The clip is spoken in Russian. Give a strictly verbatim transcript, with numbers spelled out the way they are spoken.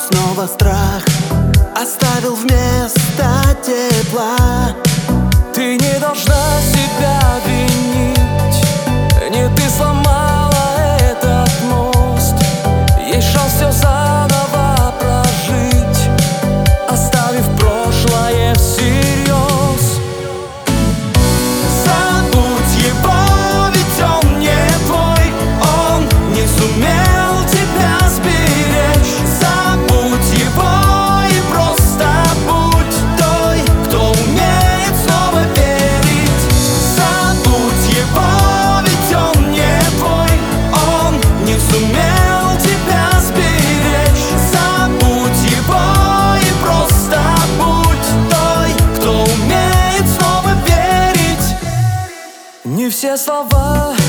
снова страх оставил вместо тепла. Ты не должна себя винить, не ты сломала этот мост. Есть шанс все заново прожить, оставив прошлое всерьез. Забудь его, ведь он не твой, он не сумел тебя сберечь. Забудь его и просто будь той, кто умеет снова верить. Забудь его, ведь он не твой, он не сумел тебя сберечь. Забудь его и просто будь той, кто умеет снова верить. Не все слова